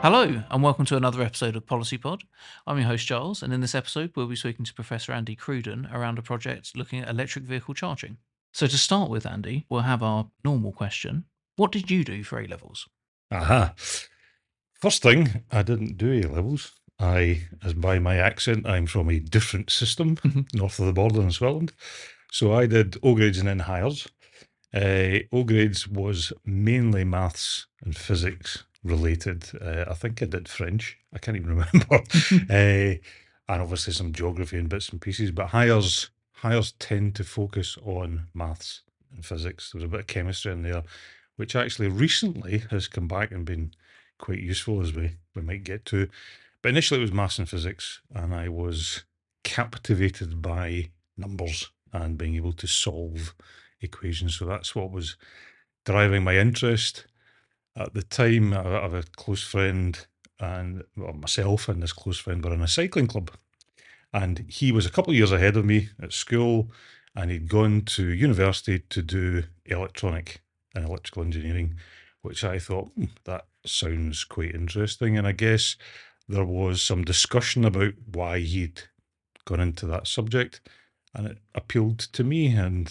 Hello, and welcome to another episode of Policy Pod. I'm your host, Giles, and in this episode, we'll be speaking to Professor Andy Cruden around a project looking at electric vehicle charging. So, to start with, Andy, we'll have our normal question. What did you do for A levels? Aha. First thing, I didn't do A levels. As by my accent, I'm from a different system north of the border in Scotland. So I did O grades and then Highers. O grades was mainly maths and physics related. I think I did French. I can't even remember. And obviously some geography and bits and pieces. But Highers tend to focus on maths and physics. There was a bit of chemistry in there, which actually recently has come back and been quite useful, as we might get to. But initially it was maths and physics, and I was captivated by numbers and being able to solve equations. So that's what was driving my interest. At the time, I have a close friend, and myself and this close friend were in a cycling club. And he was a couple of years ahead of me at school, and he'd gone to university to do electronic and electrical engineering, which I thought, that sounds quite interesting. And I guess there was some discussion about why he'd gone into that subject, and it appealed to me. And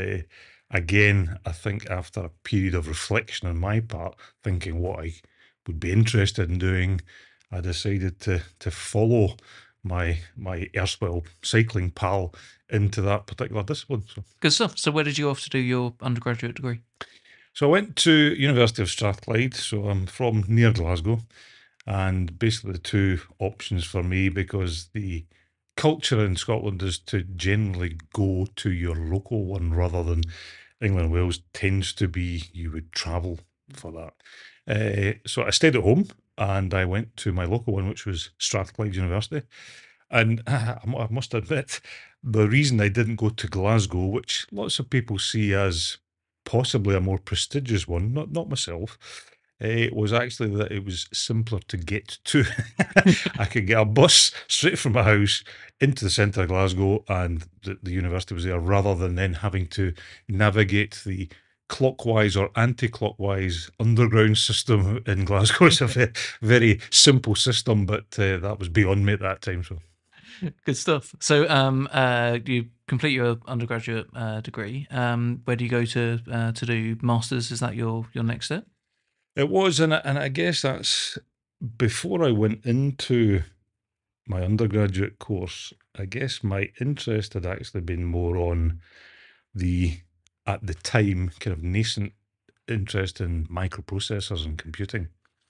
again, I think after a period of reflection on my part, thinking what I would be interested in doing, I decided to follow my erstwhile cycling pal into that particular discipline. So. Good stuff. So, where did you off to do your undergraduate degree? So I went to University of Strathclyde, so I'm from near Glasgow, and basically the two options for me, because the culture in Scotland is to generally go to your local one rather than England and Wales tends to be you would travel for that. So I stayed at home and I went to my local one, which was Strathclyde University. And I must admit, the reason I didn't go to Glasgow, which lots of people see as possibly a more prestigious one, not myself, was actually that it was simpler to get to. I could get a bus straight from my house into the centre of Glasgow, and the university was there, rather than then having to navigate the clockwise or anti-clockwise underground system in Glasgow. It's a very, very simple system, but that was beyond me at that time. So. Good stuff. So, you complete your undergraduate degree. Where do you go to do masters? Is that your next step? It was, and I guess that's before I went into my undergraduate course. I guess my interest had actually been more on the, at the time, kind of nascent interest in microprocessors and computing.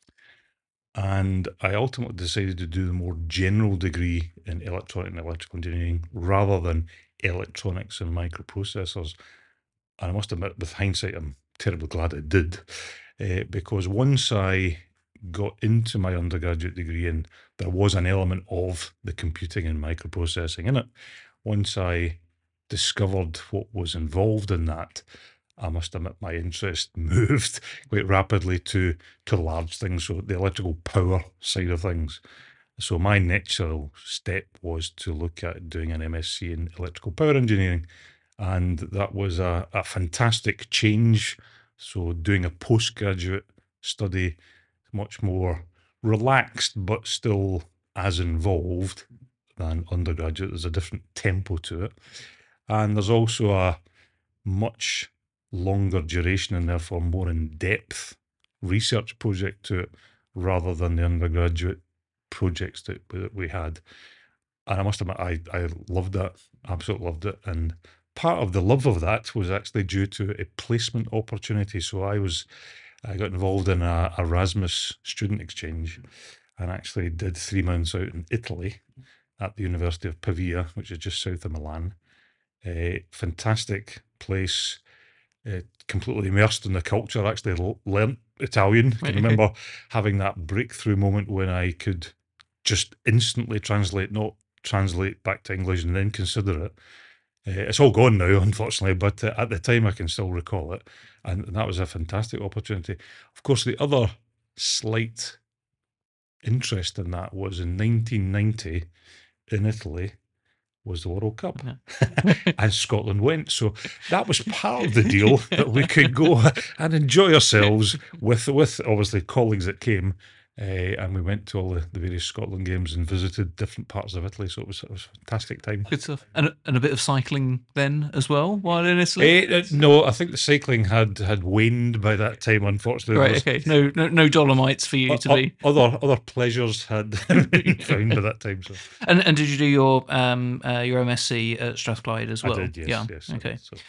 And I ultimately decided to do the more general degree in electronic and electrical engineering rather than electronics and microprocessors. And I must admit, with hindsight, I'm terribly glad I did, because once I got into my undergraduate degree and there was an element of the computing and microprocessing in it, once I discovered what was involved in that, I must admit my interest moved quite rapidly to large things, so the electrical power side of things. So my natural step was to look at doing an MSc in electrical power engineering, and that was a fantastic change. So doing a postgraduate study, much more relaxed, but still as involved than undergraduate. There's a different tempo to it. And there's also a much longer duration and therefore more in-depth research project to it rather than the undergraduate projects that we had. And I must admit, I loved that, absolutely loved it. And part of the love of that was actually due to a placement opportunity. So I got involved in a Erasmus student exchange and actually did 3 months out in Italy at the University of Pavia, which is just south of Milan. A fantastic place, completely immersed in the culture. I actually learnt Italian. I can remember having that breakthrough moment when I could just instantly not translate back to English and then consider it. It's all gone now, unfortunately, but at the time I can still recall it. And that was a fantastic opportunity. Of course, the other slight interest in that was in 1990 in Italy was the World Cup. And Scotland went. So that was part of the deal, that we could go and enjoy ourselves with obviously colleagues that came And we went to all the various Scotland games and visited different parts of Italy. So it was a fantastic time. Good stuff. And a bit of cycling then as well while in Italy? No, I think the cycling had waned by that time, unfortunately. Right, okay. No Dolomites for you to be. Other pleasures had been found by that time. So And did you do your MSc at Strathclyde as well? I did, yes, Yeah. yes. I Okay. did, so.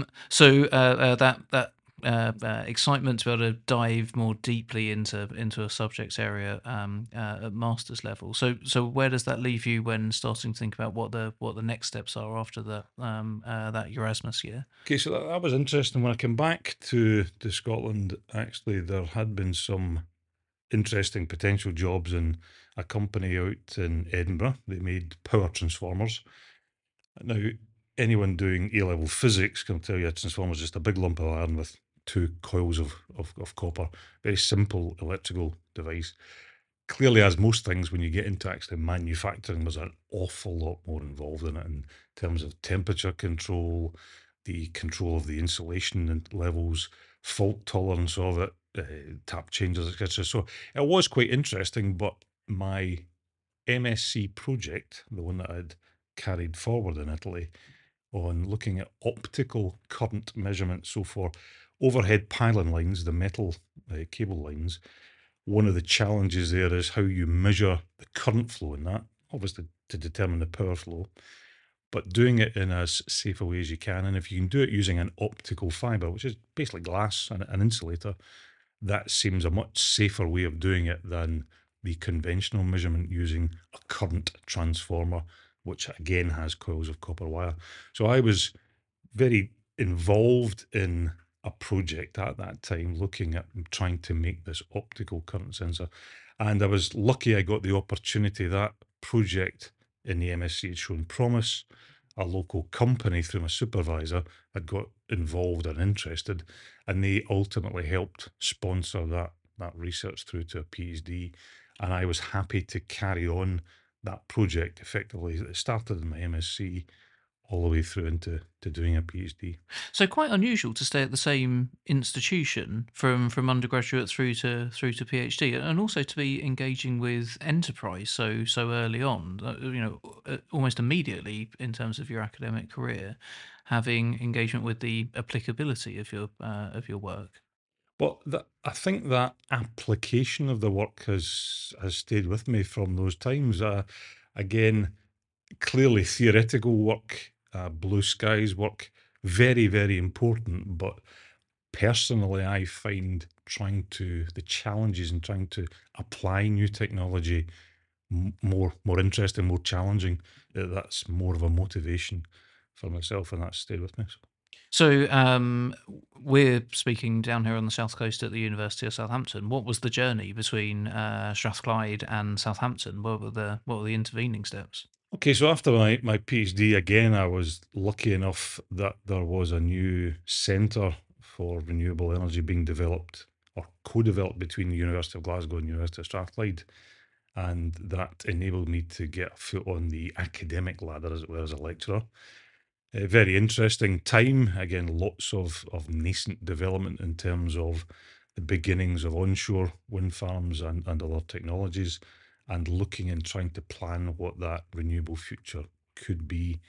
That excitement to be able to dive more deeply into a subject area at master's level. So where does that leave you when starting to think about what the next steps are after that Erasmus year? Okay, so that was interesting. When I came back to Scotland, actually, there had been some interesting potential jobs in a company out in Edinburgh. They made power transformers. Now, anyone doing A-level physics can tell you a transformer is just a big lump of iron with two coils of copper. Very simple electrical device. Clearly, as most things, when you get into actually manufacturing, there's an awful lot more involved in it in terms of temperature control, the control of the insulation and levels, fault tolerance of it, tap changes, etc. So it was quite interesting, but my MSc project, the one that I'd carried forward in Italy, on looking at optical current measurements. So for overhead pylon lines, the metal cable lines, one of the challenges there is how you measure the current flow in that, obviously to determine the power flow, but doing it in as safe a way as you can. And if you can do it using an optical fiber, which is basically glass and an insulator, that seems a much safer way of doing it than the conventional measurement using a current transformer, which again has coils of copper wire. So I was very involved in a project at that time looking at trying to make this optical current sensor. And I was lucky I got the opportunity. That project in the MSc had shown promise. A local company through my supervisor had got involved and interested, and they ultimately helped sponsor that research through to a PhD. And I was happy to carry on that project effectively. It started in my MSc all the way through into doing a PhD. So quite unusual to stay at the same institution from undergraduate through to PhD, and also to be engaging with enterprise so early on. Almost immediately in terms of your academic career, having engagement with the applicability of your work. Well, I think that application of the work has stayed with me from those times. Again, clearly theoretical work, blue skies work, very, very important. But personally, I find the challenges in trying to apply new technology more interesting, more challenging. That's more of a motivation for myself, and that's stayed with me. So we're speaking down here on the south coast at the University of Southampton. What was the journey between Strathclyde and Southampton? What were the intervening steps? Okay, so after my PhD, again, I was lucky enough that there was a new centre for renewable energy being developed or co-developed between the University of Glasgow and University of Strathclyde. And that enabled me to get a foot on the academic ladder, as it were, as a lecturer. A very interesting time. Again, lots of nascent development in terms of the beginnings of onshore wind farms and other technologies, and looking and trying to plan what that renewable future could be.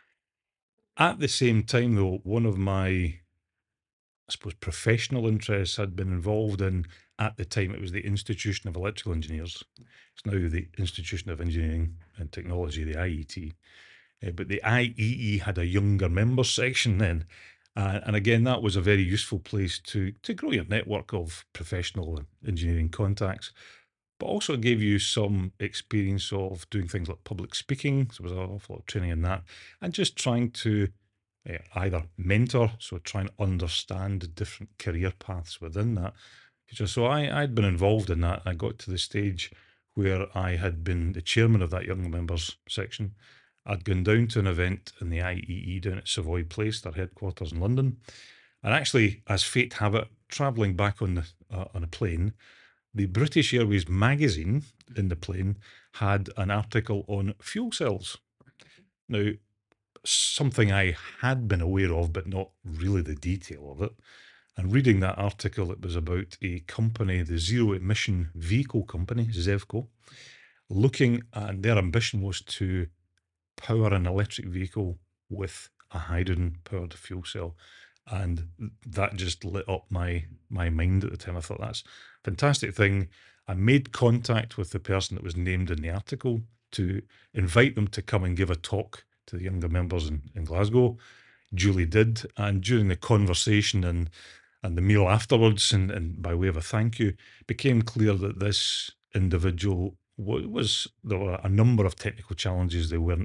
At the same time, though, one of my, I suppose, professional interests had been involved in, at the time, it was the Institution of Electrical Engineers. It's now the Institution of Engineering and Technology, the IET. But the IEE had a younger members section then. And again, that was a very useful place to grow your network of professional and engineering contacts, but also gave you some experience of doing things like public speaking. So there was an awful lot of training in that, and just trying to either mentor, so try and understand different career paths within that. So I'd been involved in that. I got to the stage where I had been the chairman of that young members section. I'd gone down to an event in the IEE down at Savoy Place, their headquarters in London. And actually, as fate have it, travelling back on a plane, the British Airways magazine in the plane had an article on fuel cells. Now, something I had been aware of, but not really the detail of it. And reading that article, it was about a company, the Zero Emission Vehicle Company, ZEVCO, looking at their ambition was to power an electric vehicle with a hydrogen-powered fuel cell. And that just lit up my mind at the time. I thought, that's a fantastic thing. I made contact with the person that was named in the article to invite them to come and give a talk to the younger members in Glasgow. Julie did, and during the conversation and the meal afterwards, and by way of a thank you, became clear that this individual was there were a number of technical challenges they were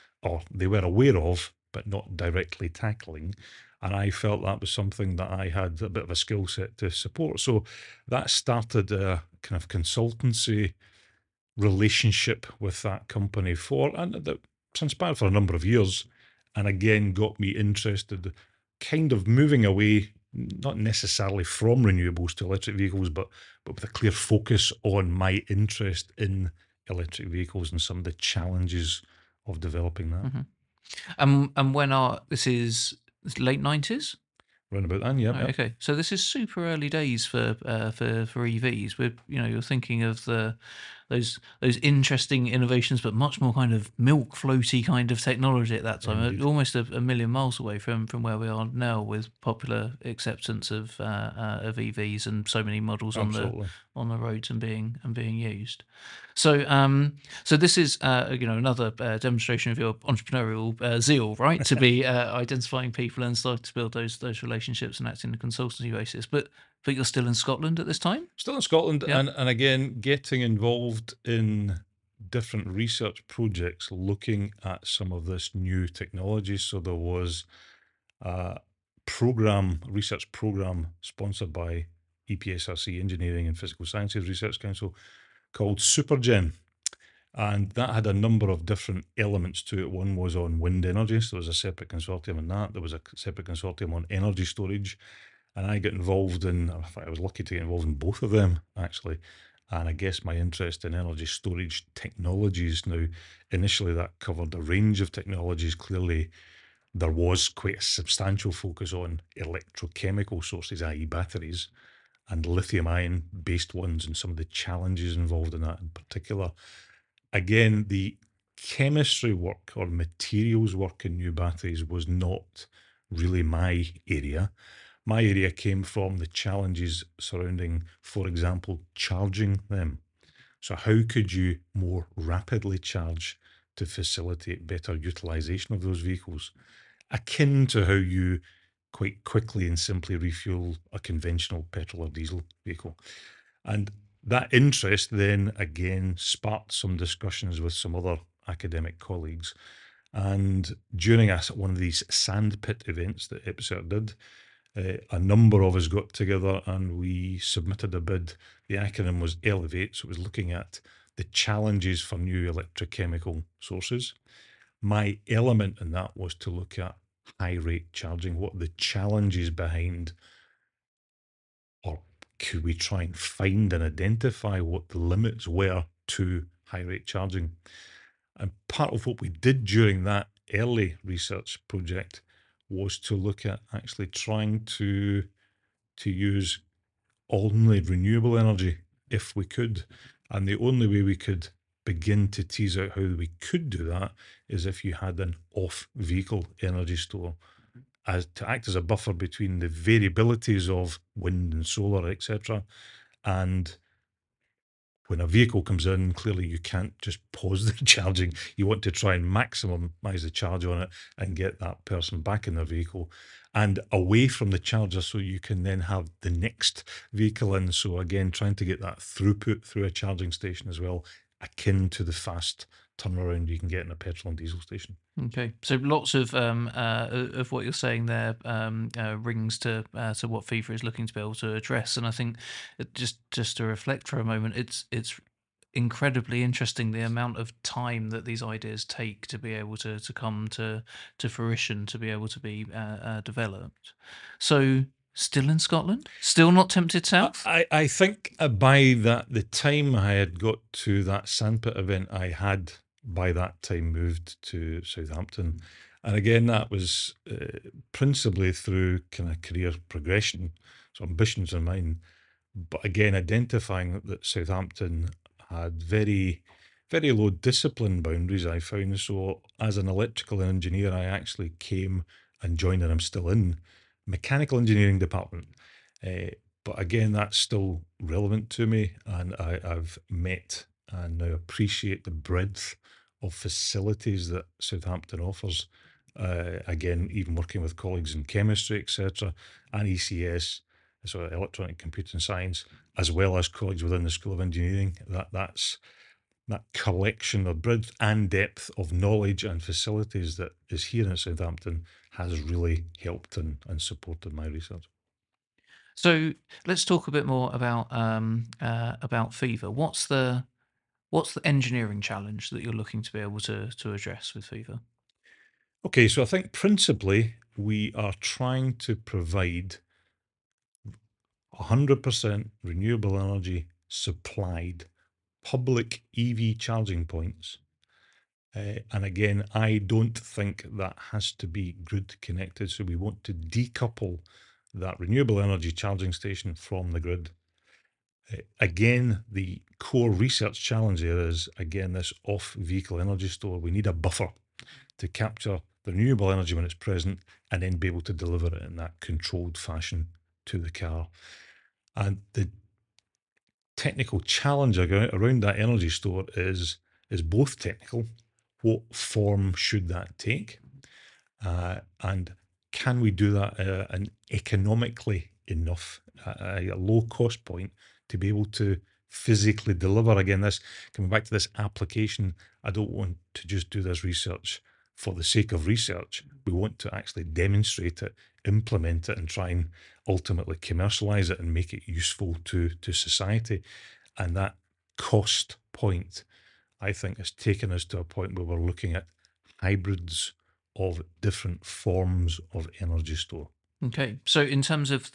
aware of, but not directly tackling. And I felt that was something that I had a bit of a skill set to support. So that started a kind of consultancy relationship with that company and that transpired for a number of years, and again got me interested, kind of moving away, not necessarily from renewables to electric vehicles, but with a clear focus on my interest in electric vehicles and some of the challenges of developing that. And when this is late 90s? Round about then, yeah. Right, okay, so this is super early days for EVs. You're thinking of those interesting innovations, but much more kind of milk floaty kind of technology at that time. Indeed. Almost a million miles away from where we are now, with popular acceptance of EVs and so many models Absolutely. on the roads and being used. So this is another demonstration of your entrepreneurial zeal, right? To be identifying people and starting to build those relationships and acting on a consultancy basis. But you're still in Scotland at this time? Still in Scotland, Yeah. and again, getting involved in different research projects looking at some of this new technology. So there was a research program sponsored by EPSRC, Engineering and Physical Sciences Research Council, called SuperGen. And that had a number of different elements to it. One was on wind energy, so there was a separate consortium on that. There was a separate consortium on energy storage. And I got involved in, in fact, I was lucky to get involved in both of them, actually. And I guess my interest in energy storage technologies now, initially that covered a range of technologies. Clearly, there was quite a substantial focus on electrochemical sources, i.e. batteries, and lithium-ion based ones, and some of the challenges involved in that in particular. Again, the chemistry work or materials work in new batteries was not really my area. My area came from the challenges surrounding, for example, charging them. So how could you more rapidly charge to facilitate better utilization of those vehicles? Akin to how you quite quickly and simply refuel a conventional petrol or diesel vehicle. And that interest then again sparked some discussions with some other academic colleagues. And during one of these sandpit events that EPSERT did, a number of us got together and we submitted a bid. The acronym was ELEVATE, so it was looking at the challenges for new electrochemical sources. My element in that was to look at high rate charging, what the challenges behind, or could we try and find and identify what the limits were to high rate charging. And part of what we did during that early research project was to look at actually trying to use only renewable energy if we could. And the only way we could begin to tease out how we could do that is if you had an off-vehicle energy store as to act as a buffer between the variabilities of wind and solar, etc. And when a vehicle comes in, clearly you can't just pause the charging. You want to try and maximize the charge on it and get that person back in their vehicle and away from the charger so you can then have the next vehicle in. So again, trying to get that throughput through a charging station as well, akin to the fast turnaround you can get in a petrol and diesel station. Okay, so lots of what you're saying there rings to what FIFA is looking to be able to address, and I think just to reflect for a moment, it's incredibly interesting the amount of time that these ideas take to be able to come to fruition, to be able to be developed. So, still in Scotland, still not tempted south. I think by the time I had got to that sandpit event, I had by that time moved to Southampton. And again, that was principally through kind of career progression, so ambitions in mind. But again, identifying that Southampton had very, very low discipline boundaries, I found. So, as an electrical engineer, I actually came and joined, and I'm still in mechanical engineering department. Uh, but again, that's still relevant to me, and I've met and now appreciate the breadth of facilities that Southampton offers. Again, even working with colleagues in chemistry, etc., and ECS, so electronic computing science, as well as colleagues within the School of Engineering. That's that collection of breadth and depth of knowledge and facilities that is here in Southampton has really helped and supported my research. So let's talk a bit more about Fever. What's the engineering challenge that you're looking to be able to address with Fever? Okay, so I think principally we are trying to provide 100% renewable energy supplied public EV charging points. And again, I don't think that has to be grid connected. So we want to decouple that renewable energy charging station from the grid. Again, the core research challenge there is, again, this off vehicle energy store. We need a buffer to capture the renewable energy when it's present and then be able to deliver it in that controlled fashion to the car. And the technical challenge around that energy store is both technical. What form should that take? And can we do that and economically enough at a low cost point to be able to physically deliver? Again, this coming back to this application, I don't want to just do this research for the sake of research. We want to actually demonstrate it, implement it, and try and ultimately commercialize it and make it useful to society. And that cost point, I think, has taken us to a point where we're looking at hybrids of different forms of energy store. Okay, so in terms of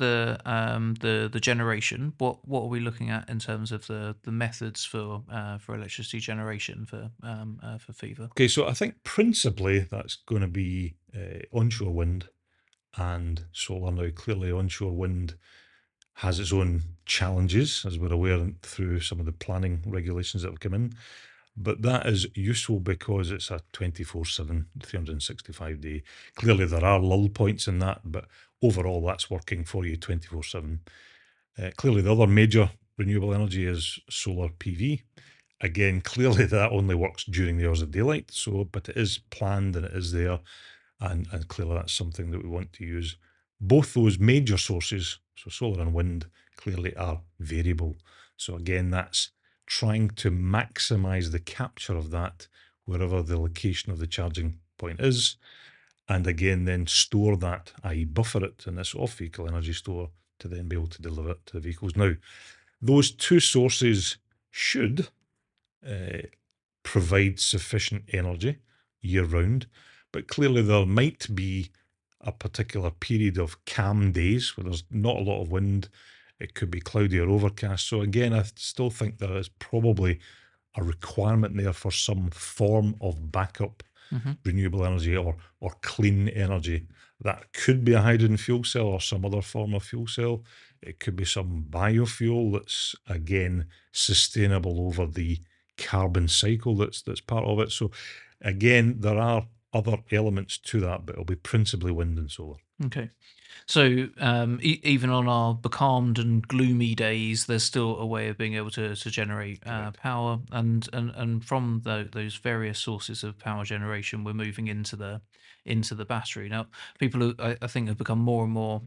the generation, what are we looking at in terms of the methods for electricity generation for Fever? Okay, so I think principally that's going to be onshore wind and solar. Now, clearly, onshore wind has its own challenges, as we're aware through some of the planning regulations that have come in. But that is useful because it's a 24/7, 365-day. Clearly, there are lull points in that, but overall, that's working for you 24/7. Clearly, the other major renewable energy is solar PV. Again, clearly, that only works during the hours of daylight. So, but it is planned and it is there. And clearly, that's something that we want to use. Both those major sources, so solar and wind, clearly are variable. So, again, that's trying to maximize the capture of that wherever the location of the charging point is. And again, then store that, i.e., buffer it in this off vehicle energy store to then be able to deliver it to the vehicles. Now, those two sources should uh, provide sufficient energy year round, but clearly there might be a particular period of calm days where there's not a lot of wind. It could be cloudy or overcast. So again, I still think there is probably a requirement there for some form of backup Hmm. renewable energy or clean energy. That could be a hydrogen fuel cell or some other form of fuel cell. It could be some biofuel that's again sustainable over the carbon cycle that's part of it. So again, there are other elements to that, but it'll be principally wind and solar. Okay. So even on our becalmed and gloomy days, there's still a way of being able to generate Correct. power, and from those various sources of power generation, we're moving into the battery. Now, people who I think have become more and more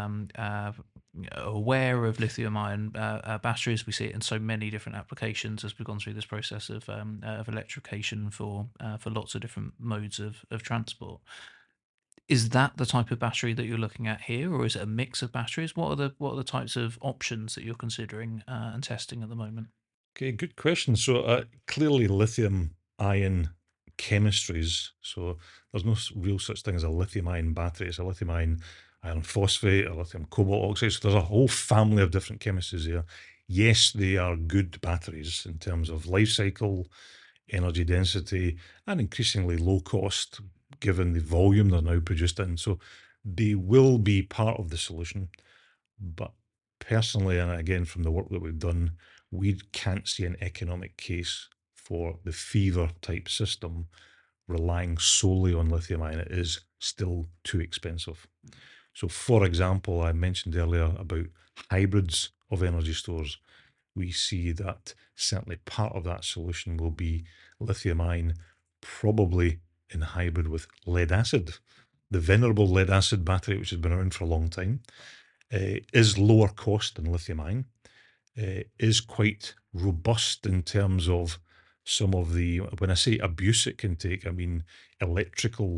aware of lithium-ion batteries. We see it in so many different applications as we've gone through this process of electrification for lots of different modes of transport. Is that the type of battery that you're looking at here, or is it a mix of batteries? What are the types of options that you're considering and testing at the moment? Okay, good question. So clearly, lithium ion chemistries. So there's no real such thing as a lithium ion battery. It's a lithium iron phosphate, a lithium cobalt oxide. So there's a whole family of different chemistries here. Yes, they are good batteries in terms of life cycle, energy density, and increasingly low cost. given the volume they're now produced in. So they will be part of the solution. But personally, and again, from the work that we've done, we can't see an economic case for the fever type system relying solely on lithium ion. It is still too expensive. So, for example, I mentioned earlier about hybrids of energy stores. We see that certainly part of that solution will be lithium ion, probably in hybrid with lead acid. The venerable lead acid battery, which has been around for a long time, is lower cost than lithium ion, is quite robust in terms of some of the, when I say abuse it can take, I mean electrical,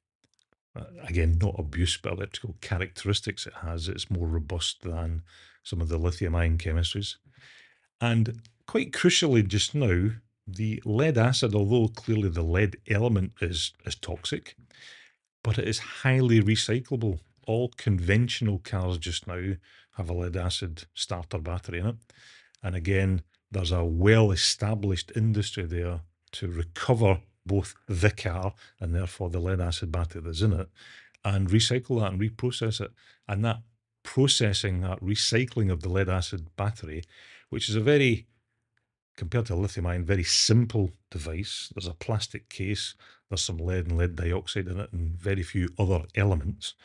again, not abuse, but electrical characteristics it has. It's more robust than some of the lithium ion chemistries. And quite crucially, just now, the lead acid, although clearly the lead element is toxic, but it is highly recyclable. All conventional cars just now have a lead acid starter battery in it. And again, there's a well established industry there to recover both the car and therefore the lead acid battery that's in it and recycle that and reprocess it. And that processing, that recycling of the lead acid battery, which is a very, compared to lithium ion, very simple device. There's a plastic case, there's some lead and lead dioxide in it, and very few other elements.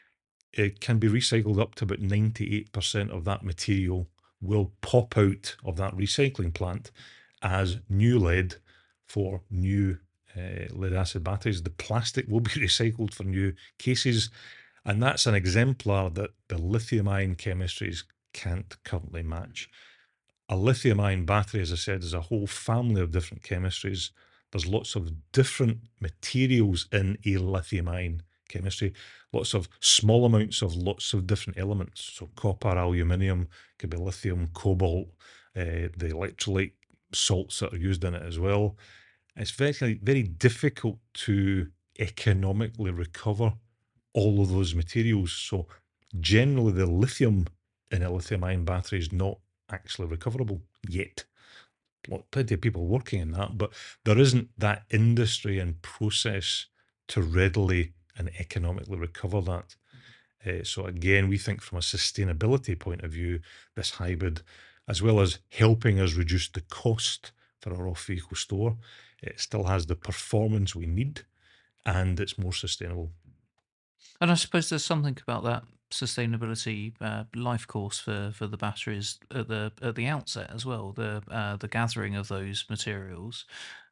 It can be recycled up to about 98% of that material will pop out of that recycling plant as new lead for new lead acid batteries. The plastic will be recycled for new cases, and that's an exemplar that the lithium ion chemistries can't currently match. A lithium ion battery, as I said, is a whole family of different chemistries. There's lots of different materials in a lithium ion chemistry, lots of small amounts of lots of different elements. So copper, aluminium, could be lithium, cobalt, the electrolyte salts that are used in it as well. It's very, very difficult to economically recover all of those materials. So generally the lithium in a lithium ion battery is not actually recoverable yet. Plenty of people working in that, but there isn't that industry and process to readily and economically recover that. So again, we think from a sustainability point of view, this hybrid, as well as helping us reduce the cost for our off-vehicle store, it still has the performance we need and it's more sustainable. And I suppose there's something about that sustainability life course for the batteries at the outset as well. The gathering of those materials,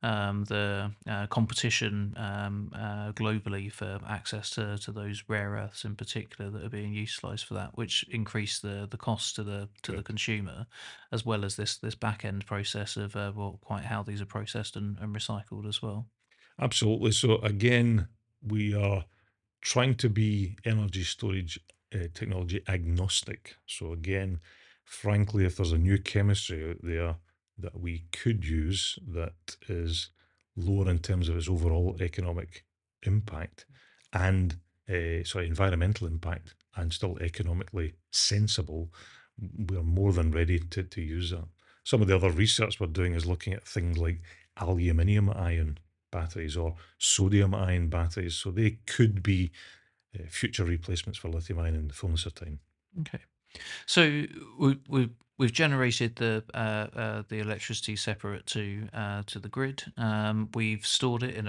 the competition globally for access to those rare earths in particular that are being utilised for that, which increase the cost to the Correct. consumer, as well as this back end process of well, quite how these are processed and recycled as well. Absolutely. So again, we are trying to be energy storage technology agnostic. So again, frankly, if there's a new chemistry out there that we could use that is lower in terms of its overall economic impact and environmental impact and still economically sensible, we're more than ready to use that. Some of the other research we're doing is looking at things like aluminium ion batteries or sodium ion batteries. So they could be future replacements for lithium ion in the fullness of time. Okay. So we've generated the electricity separate to the grid. We've stored it in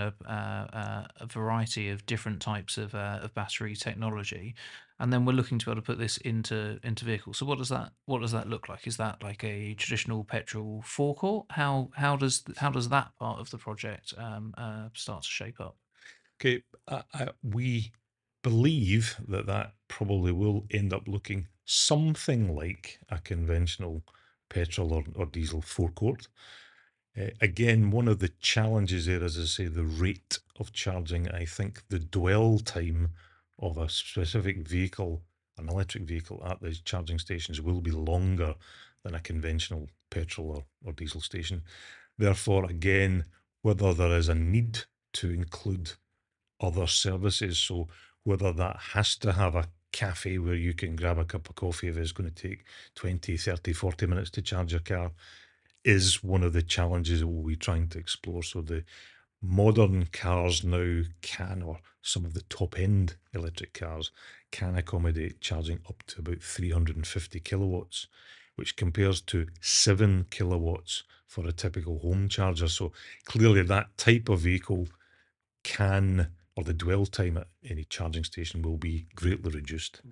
a variety of different types of battery technology, and then we're looking to be able to put this into vehicles. So what does that look like? Is that like a traditional petrol forecourt? How does that part of the project start to shape up? Okay, we believe that that probably will end up looking something like a conventional petrol or diesel forecourt. Again, one of the challenges there is, as I say, the rate of charging. I think the dwell time of a specific vehicle, an electric vehicle at these charging stations, will be longer than a conventional petrol or diesel station. Therefore, again, whether there is a need to include other services, so whether that has to have a cafe where you can grab a cup of coffee if it's going to take 20, 30, 40 minutes to charge your car, is one of the challenges that we'll be trying to explore. So the modern cars now can, or some of the top end electric cars can accommodate charging up to about 350 kilowatts, which compares to 7 kilowatts for a typical home charger. So clearly, that type of vehicle can, or the dwell time at any charging station will be greatly reduced.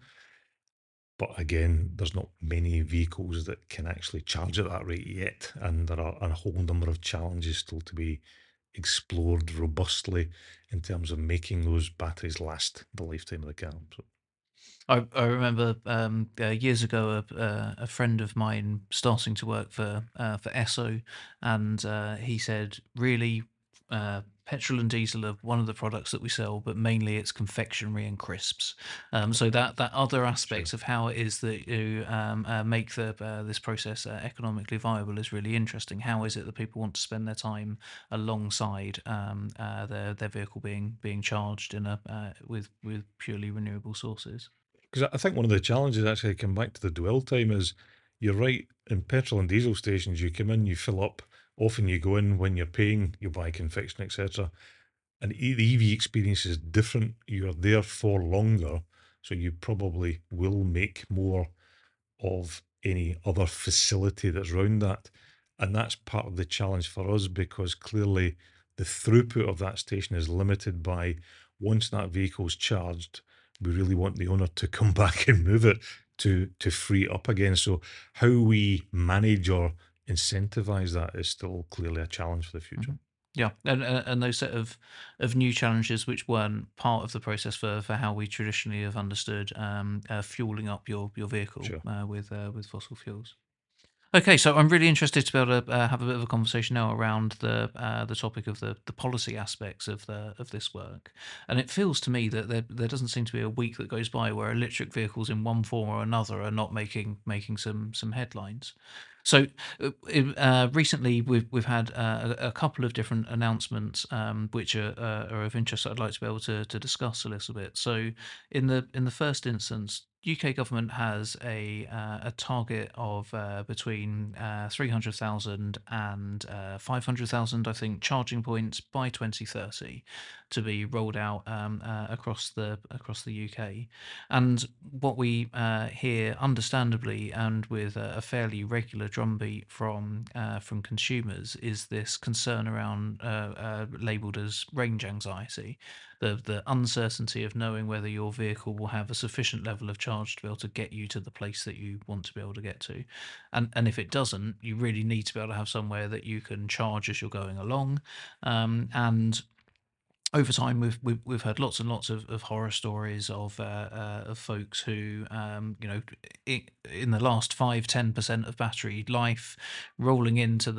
But again, there's not many vehicles that can actually charge at that rate yet, and there are a whole number of challenges still to be explored robustly in terms of making those batteries last the lifetime of the car. So, I remember years ago a friend of mine starting to work for Esso, and he said really petrol and diesel are one of the products that we sell, but mainly it's confectionery and crisps. So that other aspects of how it is that you make this process economically viable is really interesting. How is it that people want to spend their time alongside their vehicle being charged in a with purely renewable sources? because I think one of the challenges, actually, come back to the dwell time, is you're right. In petrol and diesel stations, you come in, you fill up. Often you go in when you're paying, you buy confection, etc. And the EV experience is different. You're there for longer, so you probably will make more of any other facility that's around that. And that's part of the challenge for us, because clearly the throughput of that station is limited by, once that vehicle's charged, we really want the owner to come back and move it to free it up again. So how we manage or incentivize that is still clearly a challenge for the future. Yeah, and those set of new challenges which weren't part of the process for how we traditionally have understood fueling up your vehicle Sure. with fossil fuels. Okay, so I'm really interested to be able to have a bit of a conversation now around the topic of the policy aspects of this work, and it feels to me that there doesn't seem to be a week that goes by where electric vehicles in one form or another are not making some headlines. So recently we've had a couple of different announcements which are of interest that I'd like to be able to discuss a little bit. So in the first instance, UK government has a target of between 300,000 and 500,000, I think, charging points by 2030 to be rolled out across the UK. And what we hear, understandably, and with a fairly regular drumbeat from consumers, is this concern around labelled as range anxiety, the uncertainty of knowing whether your vehicle will have a sufficient level of charge to be able to get you to the place that you want to be able to get to, and if it doesn't, you really need to be able to have somewhere that you can charge as you're going along, and over time, we've heard lots and lots of horror stories of folks who, in the last 5-10% of battery life, rolling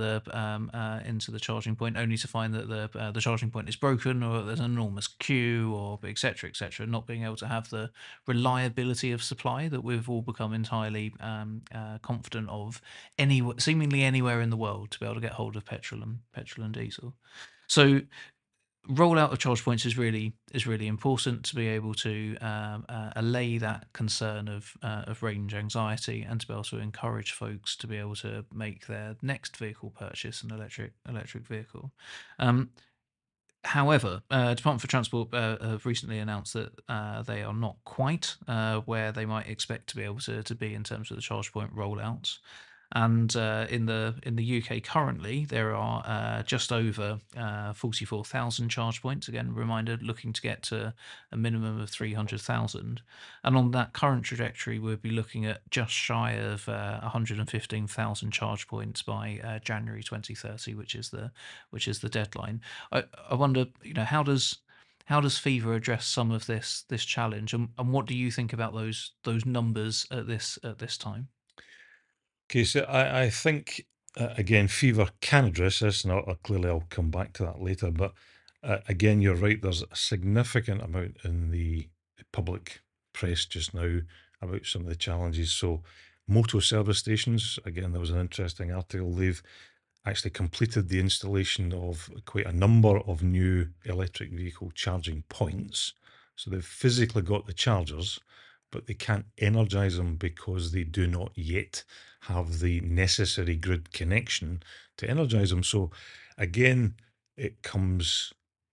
into the charging point, only to find that the charging point is broken, or there's an enormous queue, or etc., not being able to have the reliability of supply that we've all become entirely confident of, seemingly anywhere in the world, to be able to get hold of petrol and diesel. So rollout of charge points is really important to be able to allay that concern of range anxiety, and to be able to encourage folks to be able to make their next vehicle purchase an electric vehicle. Um, However, Department for Transport have recently announced that they are not quite where they might expect to be able to be in terms of the charge point rollouts. And in the UK currently, there are just over 44,000 charge points. Again, reminder, looking to get to a minimum of 300,000. And on that current trajectory, we'll be looking at just shy of 115,000 charge points by January 2030, which is the deadline. I wonder, how does Fever address some of this challenge, and what do you think about those numbers at this time? Okay, so I think, again, Fever can address this, and clearly I'll come back to that later. But again, you're right. There's a significant amount in the public press just now about some of the challenges. So, motor service stations, again, there was an interesting article. They've actually completed the installation of quite a number of new electric vehicle charging points. So they've physically got the chargers, but they can't energize them because they do not yet have the necessary grid connection to energize them. So again, it comes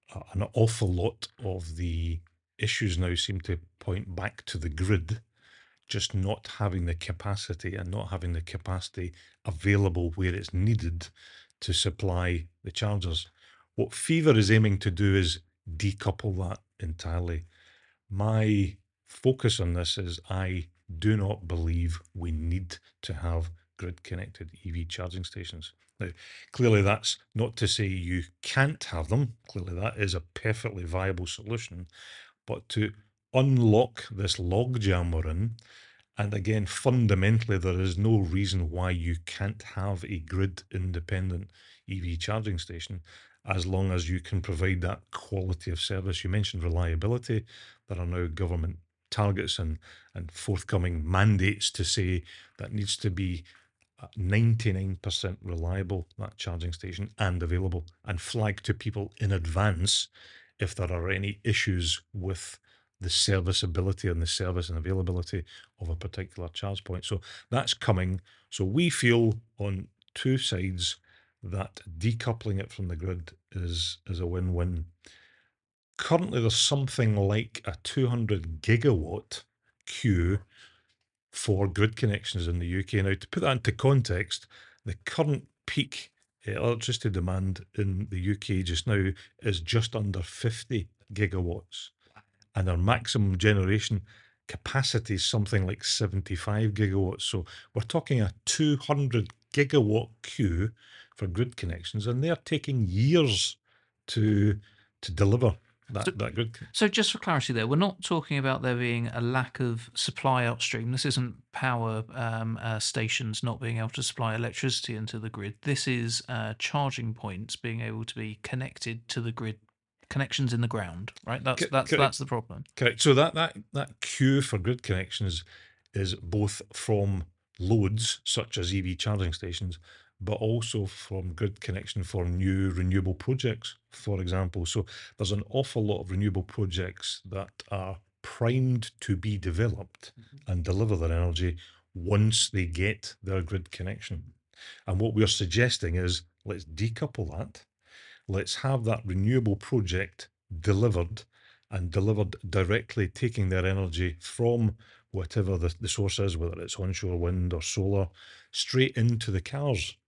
an awful lot of the issues now seem to point back to the grid just not having the capacity and not having the capacity available where it's needed to supply the chargers. What Fever is aiming to do is decouple that entirely. My focus on this is I do not believe we need to have grid connected EV charging stations. Now, clearly, that's not to say you can't have them. Clearly, that is a perfectly viable solution. But to unlock this logjam we're in, and again, fundamentally, there is no reason why you can't have a grid independent EV charging station as long as you can provide that quality of service. You mentioned reliability. There are now government targets and forthcoming mandates to say that needs to be 99% reliable, that charging station, and available, and flag to people in advance if there are any issues with the serviceability and the service and availability of a particular charge point. So that's coming. So we feel on two sides that decoupling it from the grid is a win-win. Currently, there's something like a 200 gigawatt queue for grid connections in the UK. Now, to put that into context, the current peak electricity demand in the UK just now is just under 50 gigawatts, and our maximum generation capacity is something like 75 gigawatts. So we're talking a 200 gigawatt queue for grid connections, and they're taking years to deliver that grid. So just for clarity there, we're not talking about there being a lack of supply upstream. This isn't power stations not being able to supply electricity into the grid. This is charging points being able to be connected to the grid, connections in the ground, right? That's the problem. Correct. So that queue for grid connections is both from loads such as EV charging stations, but also from grid connection for new renewable projects, for example. So there's an awful lot of renewable projects that are primed to be developed and deliver their energy once they get their grid connection. And what we're suggesting is let's decouple that. Let's have that renewable project delivered and delivered directly, taking their energy from whatever the source is, whether it's onshore wind or solar, straight into the cars,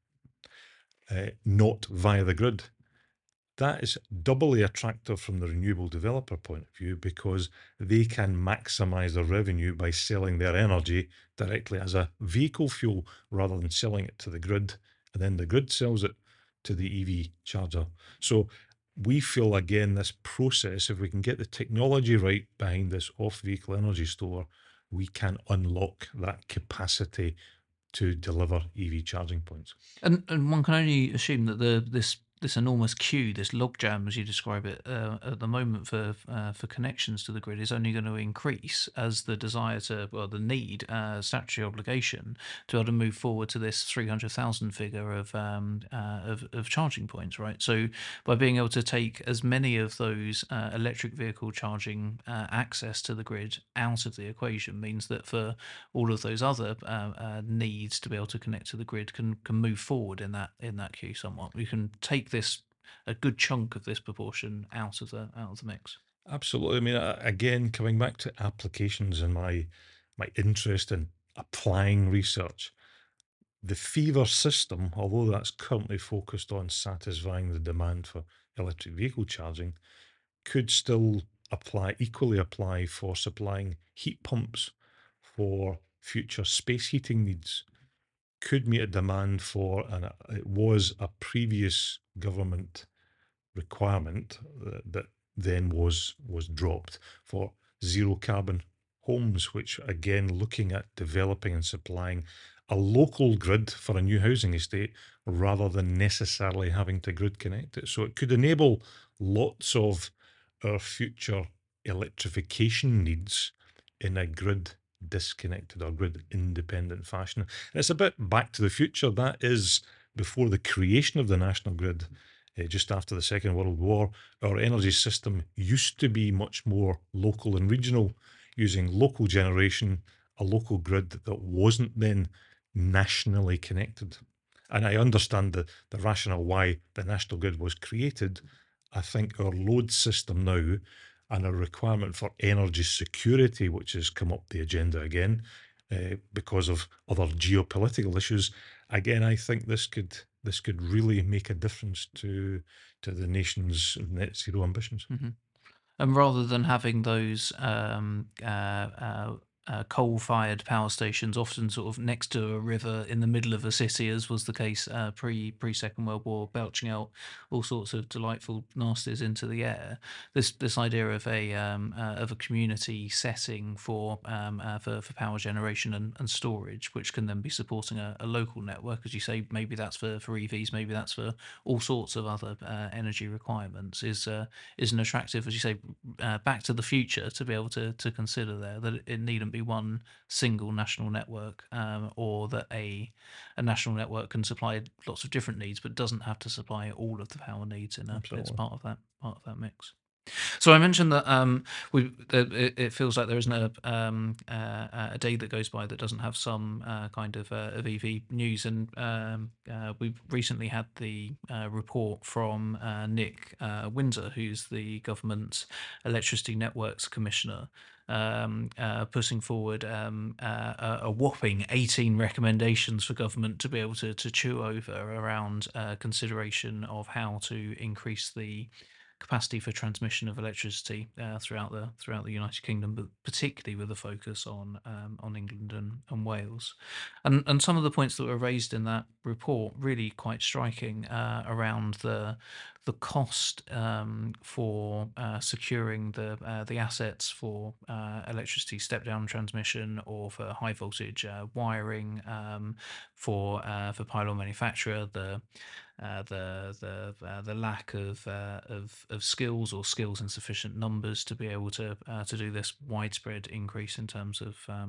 not via the grid. That is doubly attractive from the renewable developer point of view because they can maximize their revenue by selling their energy directly as a vehicle fuel rather than selling it to the grid, and then the grid sells it to the EV charger. So we feel, again, this process, if we can get the technology right behind this off-vehicle energy store, we can unlock that capacity to deliver EV charging points. And one can only assume that this enormous queue, this logjam, as you describe it, at the moment for connections to the grid is only going to increase as the desire to, well, the need, statutory obligation to be able to move forward to this 300,000 figure of charging points, right? So by being able to take as many of those electric vehicle charging access to the grid out of the equation means that for all of those other needs to be able to connect to the grid can move forward in that queue somewhat. We can take a good chunk of this proportion out of the mix. Absolutely. I mean, again, coming back to applications and my interest in applying research, the Fever system, although that's currently focused on satisfying the demand for electric vehicle charging, could still equally apply for supplying heat pumps for future space heating needs. Could meet a demand for, and it was a previous government requirement that then was dropped, for zero carbon homes, which again looking at developing and supplying a local grid for a new housing estate rather than necessarily having to grid connect it. So it could enable lots of our future electrification needs in a grid disconnected or grid independent fashion. And it's a bit back to the future. That is before the creation of the national grid. Just after the Second World War, our energy system used to be much more local and regional, using local generation, a local grid that wasn't then nationally connected. And I understand the rationale why the national grid was created I think our load system now and a requirement for energy security, which has come up the agenda again because of other geopolitical issues. Again, I think this could really make a difference to the nation's net zero ambitions. Hmm. And rather than having those coal-fired power stations, often sort of next to a river in the middle of a city, as was the case pre Second World War, belching out all sorts of delightful nasties into the air. This idea of a community setting for power generation and storage, which can then be supporting a local network, as you say, maybe that's for EVs, maybe that's for all sorts of other energy requirements, is an attractive, as you say, Back to the Future to be able to consider there that it needn't be one single national network, or that a national network can supply lots of different needs, but doesn't have to supply all of the power needs in a. But it's Absolutely. part of that mix. So I mentioned that it feels like there isn't a day that goes by that doesn't have some kind of EV news, and we've recently had the report from Nick Windsor, who's the government's Electricity Networks Commissioner, putting forward a whopping 18 recommendations for government to be able to chew over around consideration of how to increase the capacity for transmission of electricity throughout the United Kingdom, but particularly with a focus on England and Wales. And some of the points that were raised in that report really quite striking around the cost for securing the assets for electricity step down transmission or for high voltage wiring, for pylon manufacturer, the lack of skills or skills in sufficient numbers to be able to do this widespread increase in terms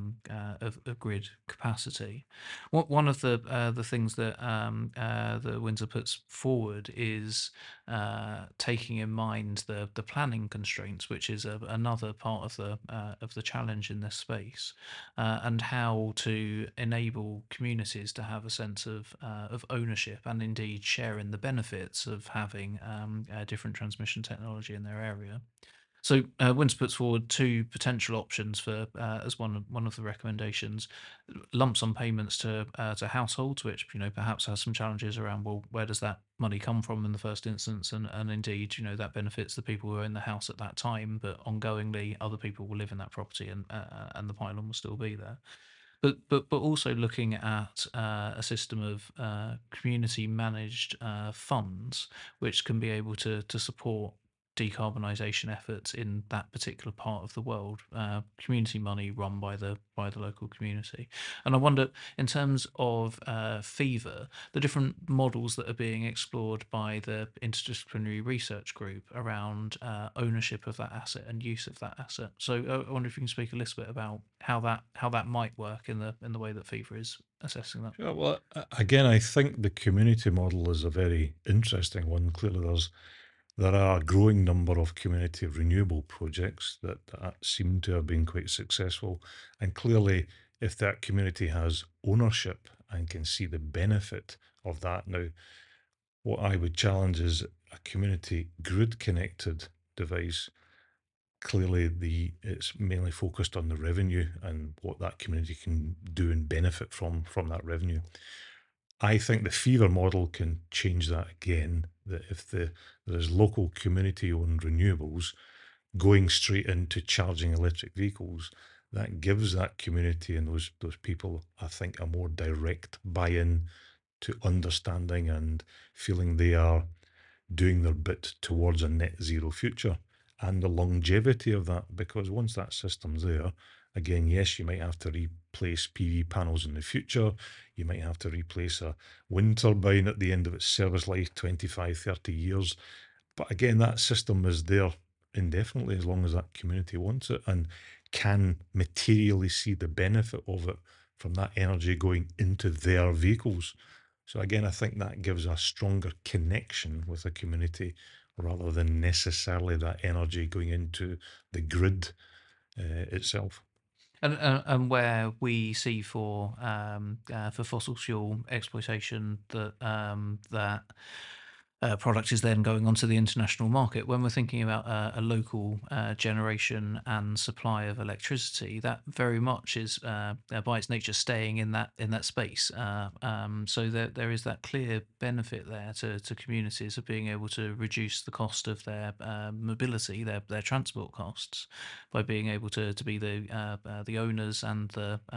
of grid capacity. One of the things that the Windsor puts forward is taking in mind the planning constraints, which is another part of the challenge in this space, and how to enable communities to have a sense of ownership and indeed share in the benefits of having different transmission technology in their area. So Windsor puts forward two potential options for as one of the recommendations: lump sum payments to households, which perhaps has some challenges around, well, where does that money come from in the first instance, and indeed that benefits the people who are in the house at that time, but ongoingly other people will live in that property, and the pylon will still be there. But also looking at a system of community managed funds, which can be able to support decarbonisation efforts in that particular part of the world, community money run by the local community. And I wonder, in terms of fever, the different models that are being explored by the interdisciplinary research group around ownership of that asset and use of that asset. So I wonder if you can speak a little bit about how that might work in the way that fever is assessing that. Sure. Well, again, I think the community model is a very interesting one. Clearly, there are a growing number of community renewable projects that seem to have been quite successful. And clearly, if that community has ownership and can see the benefit of that. Now, what I would challenge is a community grid connected device. Clearly, it's mainly focused on the revenue and what that community can do and benefit from that revenue. I think the fever model can change that again. That if there's local community owned renewables going straight into charging electric vehicles, that gives that community and those people, I think, a more direct buy-in to understanding and feeling they are doing their bit towards a net zero future, and the longevity of that. Because once that system's there, again, yes, you might have to replace PV panels in the future. You might have to replace a wind turbine at the end of its service life, 25, 30 years. But again, that system is there indefinitely as long as that community wants it and can materially see the benefit of it from that energy going into their vehicles. So again, I think that gives a stronger connection with the community rather than necessarily that energy going into the grid itself. And where we see for fossil fuel exploitation that product is then going onto the international market. When we're thinking about a local generation and supply of electricity, that very much is by its nature staying in that space. So there is that clear benefit there to communities of being able to reduce the cost of their mobility, their transport costs, by being able to be the owners and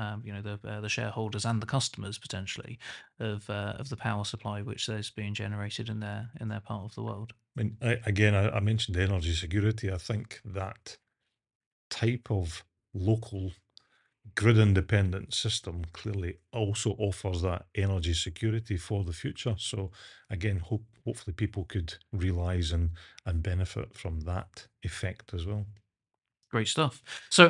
the shareholders and the customers potentially of the power supply which is being generated in their part of the world. I mean, I mentioned energy security. I think that type of local grid independent system clearly also offers that energy security for the future. So again, hopefully people could realise and benefit from that effect as well. Great stuff. So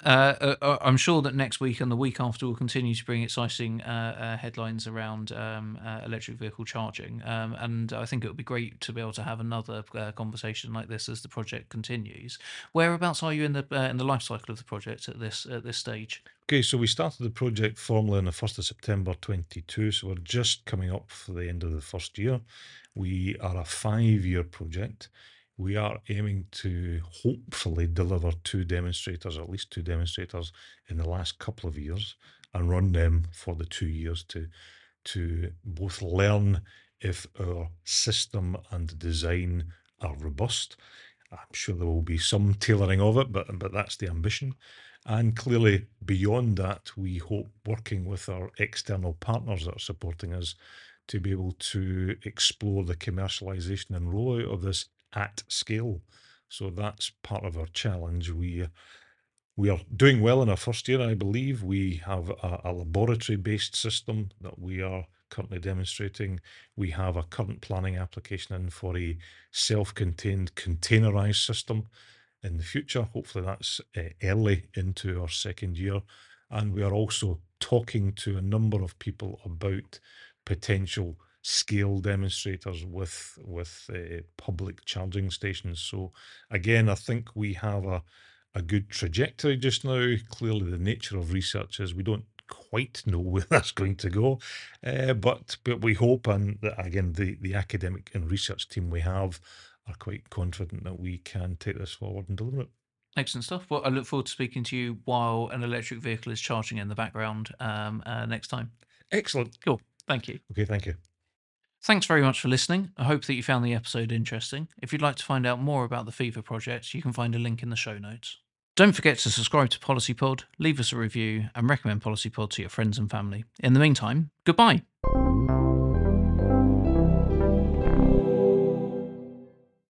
I'm sure that next week and the week after we'll continue to bring exciting headlines around electric vehicle charging, and I think it would be great to be able to have another conversation like this as the project continues. Whereabouts are you in the life cycle of the project at this stage? Okay, so we started the project formally on the 1st of September 22, so we're just coming up for the end of the first year. We are a 5-year project. We are aiming to hopefully deliver two demonstrators, at least two demonstrators, in the last couple of years, and run them for the 2 years to both learn if our system and design are robust. I'm sure there will be some tailoring of it, but that's the ambition. And clearly, beyond that, we hope working with our external partners that are supporting us to be able to explore the commercialization and rollout of this at scale. So that's part of our challenge. We are doing well in our first year, I believe. We have a laboratory-based system that we are currently demonstrating. We have a current planning application in for a self-contained containerized system in the future. Hopefully that's early into our second year. And we are also talking to a number of people about potential scale demonstrators with public charging stations. So again, I think we have a good trajectory just now. Clearly, the nature of research is we don't quite know where that's going to go, but we hope, and that, again, the academic and research team we have are quite confident that we can take this forward and deliver it. Excellent stuff. Well, I look forward to speaking to you while an electric vehicle is charging in the background next time. Excellent. Cool. Thank you. Okay, thank you. Thanks very much for listening. I hope that you found the episode interesting. If you'd like to find out more about the FIFA project, you can find a link in the show notes. Don't forget to subscribe to PolicyPod, leave us a review, and recommend PolicyPod to your friends and family. In the meantime, goodbye.